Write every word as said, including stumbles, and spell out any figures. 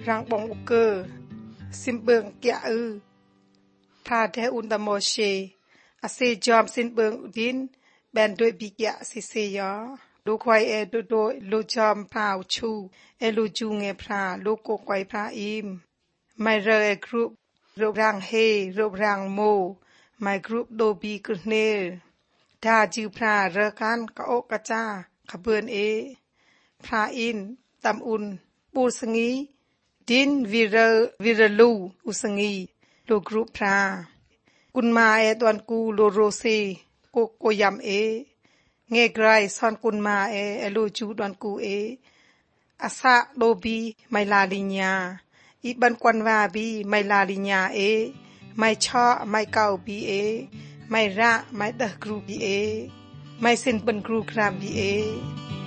รังบองอุเกอซิมเบิงเกียอือพาเดอุนตะโมเชอาเซจอมซินเบิงอุดินแบนด้วยบิเกียสิเซยอดูควายเอดูโดลูจอมพาวชูเอลูจูเงพราลูกกควายพราอิมไม่เรอกรุ๊ปรูปร่างเฮรูปร่างโมไม่กรุ๊ปโดบีกรุเนลดาจิวพราเรกันกะโอกะจาขะเบินเอพราอินตำอุนปูสงีดินวิเรวิรลูอุสงีโลกรุ๊ปพรากุนมาเอตวันกูโลโรเซโกโกยัมเอเงไกรซอนกุนมาเอเอโลจูดวันกูเออาซาโลบีไมลาลิญาอีบันกวนวาบีไมลาลิญาเอไม่ชอไม่เก่าบีเอไม่ระไม่ตะกรูบีเอไม่สินเป็นกรูครามบีเอ